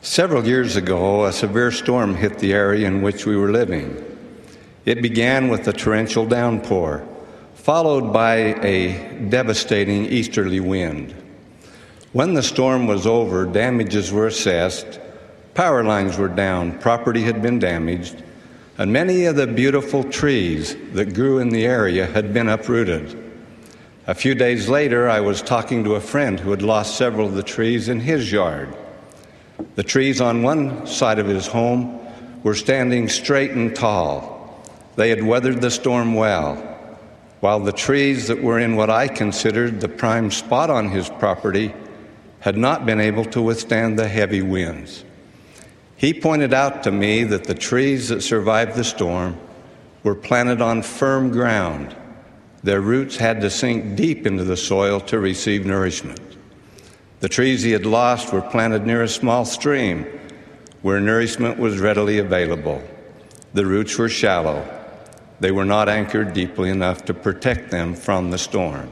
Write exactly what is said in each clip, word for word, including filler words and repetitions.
Several years ago, a severe storm hit the area in which we were living. It began with a torrential downpour, followed by a devastating easterly wind. When the storm was over, damages were assessed, power lines were down, property had been damaged, and many of the beautiful trees that grew in the area had been uprooted. A few days later, I was talking to a friend who had lost several of the trees in his yard. The trees on one side of his home were standing straight and tall. They had weathered the storm well, while the trees that were in what I considered the prime spot on his property had not been able to withstand the heavy winds. He pointed out to me that the trees that survived the storm were planted on firm ground. Their roots had to sink deep into the soil to receive nourishment. The trees he had lost were planted near a small stream where nourishment was readily available. The roots were shallow. They were not anchored deeply enough to protect them from the storm.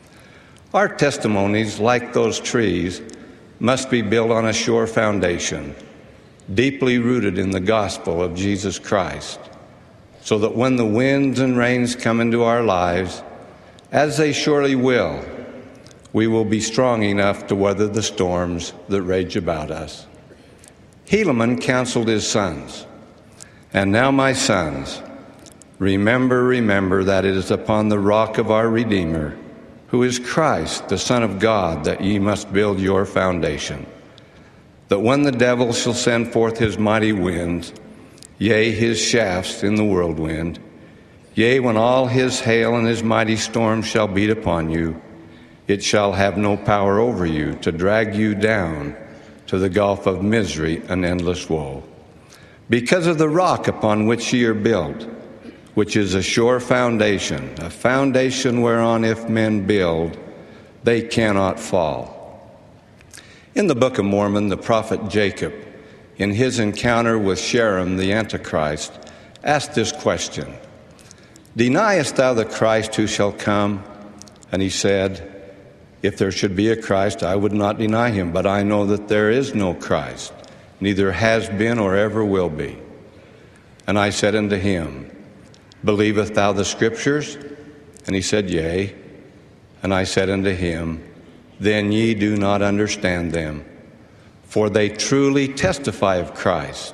Our testimonies, like those trees, must be built on a sure foundation, deeply rooted in the gospel of Jesus Christ, so that when the winds and rains come into our lives, as they surely will, we will be strong enough to weather the storms that rage about us. Helaman counseled his sons, "And now, my sons, remember, remember that it is upon the rock of our Redeemer, who is Christ, the Son of God, that ye must build your foundation. That when the devil shall send forth his mighty winds, yea, his shafts in the whirlwind, yea, when all his hail and his mighty storm shall beat upon you, it shall have no power over you to drag you down to the gulf of misery and endless woe. Because of the rock upon which ye are built, which is a sure foundation, a foundation whereon if men build, they cannot fall." In the Book of Mormon, the prophet Jacob, in his encounter with Sherem the Antichrist, asked this question, "Deniest thou the Christ who shall come?" And he said, "If there should be a Christ, I would not deny him, but I know that there is no Christ, neither has been or ever will be. And I said unto him, Believest thou the Scriptures? And he said, Yea. And I said unto him, Then ye do not understand them, for they truly testify of Christ.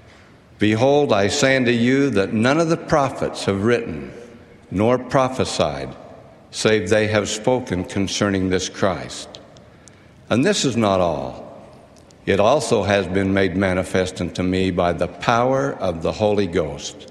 Behold, I say unto you that none of the prophets have written, nor prophesied, save they have spoken concerning this Christ. And this is not all. It also has been made manifest unto me by the power of the Holy Ghost."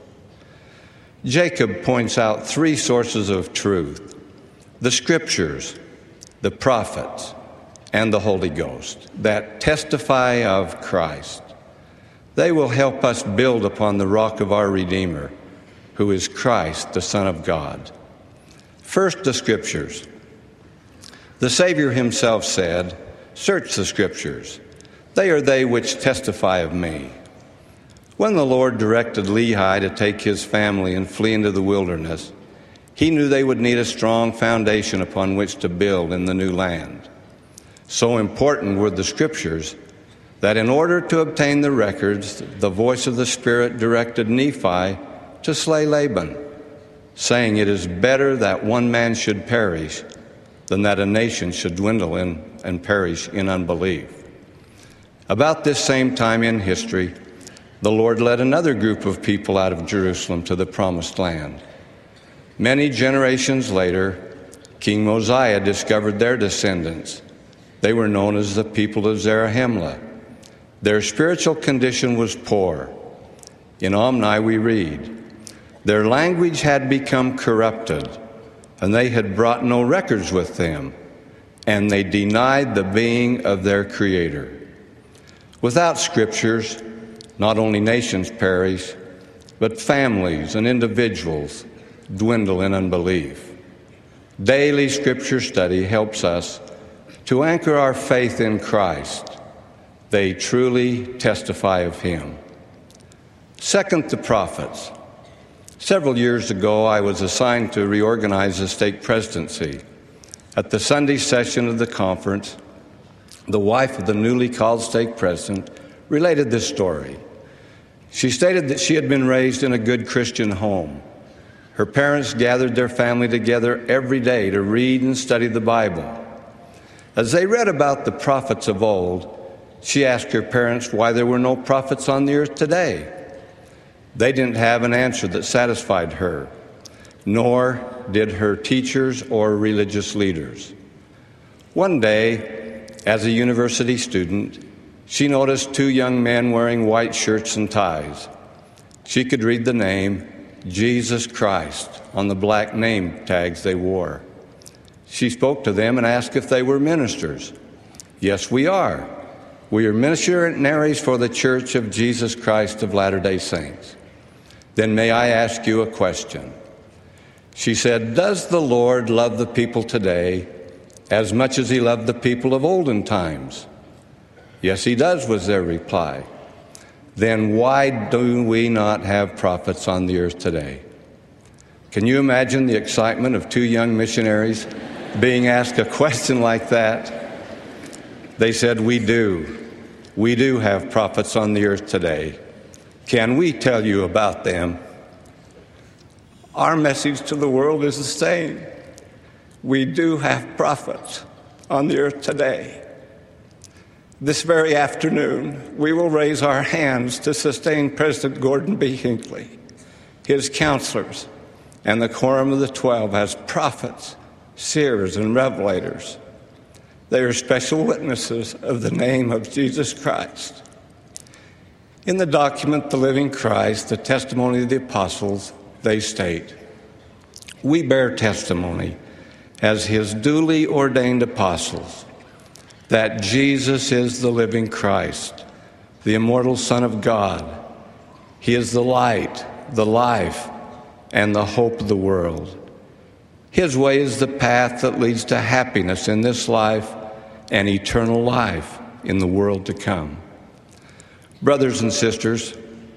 Jacob points out three sources of truth: the Scriptures, the prophets, and the Holy Ghost, that testify of Christ. They will help us build upon the rock of our Redeemer, who is Christ, the Son of God. First, the Scriptures. The Savior himself said, "Search the Scriptures. They are they which testify of me." When the Lord directed Lehi to take his family and flee into the wilderness, he knew they would need a strong foundation upon which to build in the new land. So important were the Scriptures that in order to obtain the records, the voice of the Spirit directed Nephi to slay Laban, saying, "It is better that one man should perish than that a nation should dwindle in and perish in unbelief." About this same time in history, the Lord led another group of people out of Jerusalem to the Promised Land. Many generations later, King Mosiah discovered their descendants. They were known as the people of Zarahemla. Their spiritual condition was poor. In Omni we read, "Their language had become corrupted, and they had brought no records with them, and they denied the being of their Creator." Without Scriptures, not only nations perish, but families and individuals dwindle in unbelief. Daily Scripture study helps us to anchor our faith in Christ. They truly testify of him. Second, the prophets. Several years ago, I was assigned to reorganize the stake presidency. At the Sunday session of the conference, the wife of the newly called stake president related this story. She stated that she had been raised in a good Christian home. Her parents gathered their family together every day to read and study the Bible. As they read about the prophets of old, she asked her parents why there were no prophets on the earth today. They didn't have an answer that satisfied her, nor did her teachers or religious leaders. One day, as a university student, she noticed two young men wearing white shirts and ties. She could read the name Jesus Christ on the black name tags they wore. She spoke to them and asked if they were ministers. Yes, we are. We are missionaries for the Church of Jesus Christ of Latter-day Saints. Then may I ask you a question? She said, does the Lord love the people today as much as he loved the people of olden times? Yes, he does, was their reply. Then why do we not have prophets on the earth today? Can you imagine the excitement of two young missionaries being asked a question like that? They said, we do. We do have prophets on the earth today. Can we tell you about them? Our message to the world is the same. We do have prophets on the earth today. This very afternoon, we will raise our hands to sustain President Gordon B. Hinckley, his counselors, and the Quorum of the Twelve as prophets, seers, and revelators. They are special witnesses of the name of Jesus Christ. In the document, The Living Christ, the Testimony of the Apostles, they state, we bear testimony as his duly ordained apostles that Jesus is the living Christ, the immortal Son of God. He is the light, the life, and the hope of the world. His way is the path that leads to happiness in this life and eternal life in the world to come. Brothers and sisters,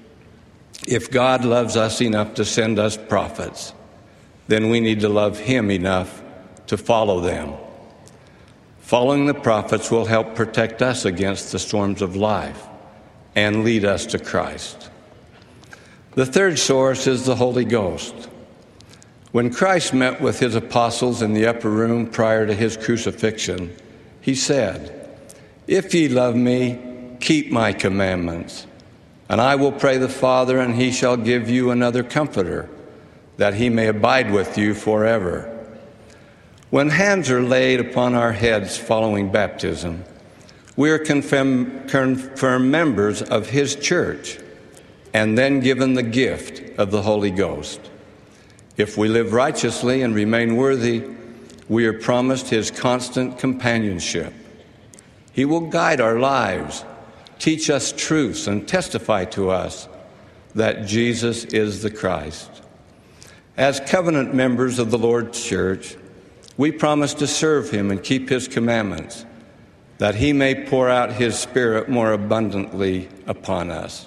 if God loves us enough to send us prophets, then we need to love him enough to follow them. Following the prophets will help protect us against the storms of life and lead us to Christ. The third source is the Holy Ghost. When Christ met with his apostles in the upper room prior to his crucifixion, he said, if ye love me, keep my commandments, and I will pray the Father, and he shall give you another comforter, that he may abide with you forever. When hands are laid upon our heads following baptism, we are confirmed, confirmed members of his church and then given the gift of the Holy Ghost. If we live righteously and remain worthy, we are promised his constant companionship. He will guide our lives, teach us truths, and testify to us that Jesus is the Christ. As covenant members of the Lord's church, we promise to serve him and keep his commandments, that he may pour out his Spirit more abundantly upon us.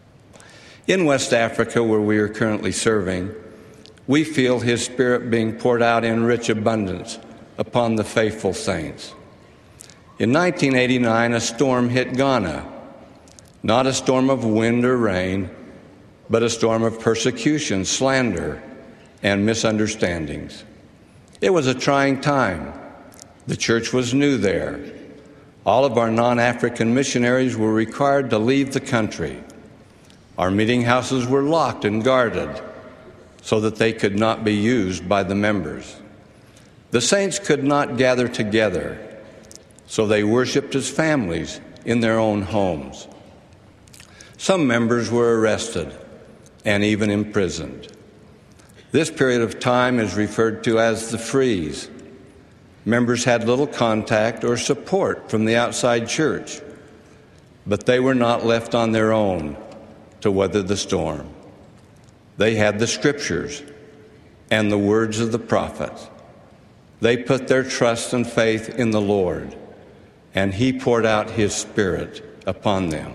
In West Africa, where we are currently serving, we feel his Spirit being poured out in rich abundance upon the faithful saints. In nineteen eighty-nine, a storm hit Ghana, not a storm of wind or rain, but a storm of persecution, slander, and misunderstandings. It was a trying time. The church was new there. All of our non-African missionaries were required to leave the country. Our meeting houses were locked and guarded so that they could not be used by the members. The saints could not gather together, so they worshiped as families in their own homes. Some members were arrested and even imprisoned. This period of time is referred to as the freeze. Members had little contact or support from the outside church, but they were not left on their own to weather the storm. They had the scriptures and the words of the prophets. They put their trust and faith in the Lord, and he poured out his Spirit upon them.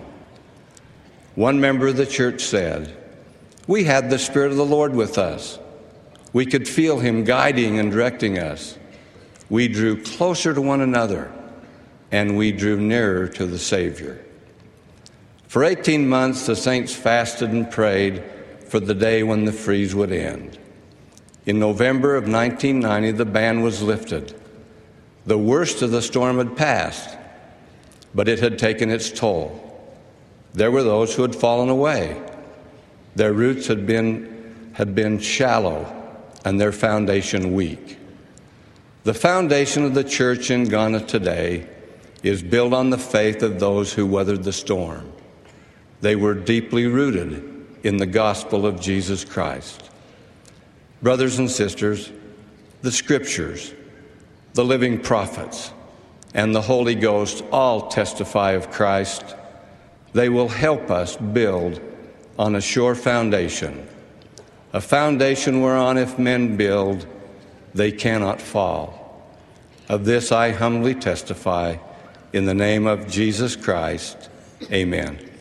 One member of the church said, we had the Spirit of the Lord with us. We could feel him guiding and directing us. We drew closer to one another, and we drew nearer to the Savior. For eighteen months, the saints fasted and prayed for the day when the freeze would end. In November of nineteen ninety, the ban was lifted. The worst of the storm had passed, but it had taken its toll. There were those who had fallen away. Their roots had been, had been shallow and their foundation weak. The foundation of the church in Ghana today is built on the faith of those who weathered the storm. They were deeply rooted in the gospel of Jesus Christ. Brothers and sisters, the Scriptures, the living prophets, and the Holy Ghost all testify of Christ. They will help us build on a sure foundation, a foundation whereon if men build, they cannot fall. Of this I humbly testify in the name of Jesus Christ. Amen.